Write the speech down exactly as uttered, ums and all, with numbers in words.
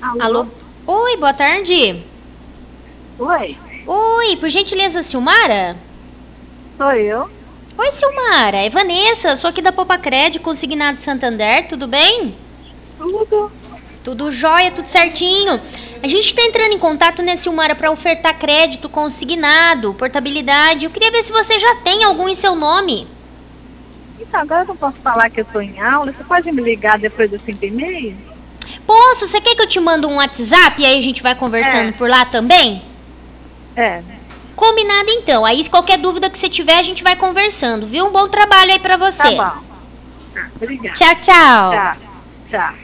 Alô? Oi, boa tarde. Oi, Oi, por gentileza, Silmara? sou eu. Oi, Silmara, é Vanessa, sou aqui da Popacred, consignado Santander, tudo bem? Tudo. Tudo jóia, tudo certinho. A gente está entrando em contato, né, Silmara, para ofertar crédito consignado, portabilidade. Eu queria ver se você já tem algum em seu nome. Então, agora eu não posso falar que eu estou em aula. Você pode me ligar depois do fim do e-mail? Posso? Você quer que eu te mande um WhatsApp e aí a gente vai conversando É, por lá também? é. Combinado então. Aí qualquer dúvida que você tiver, a gente vai conversando, viu? Um bom trabalho aí para Tá você. bom. Tá, obrigada. Tchau, tchau. Tchau. Tchau.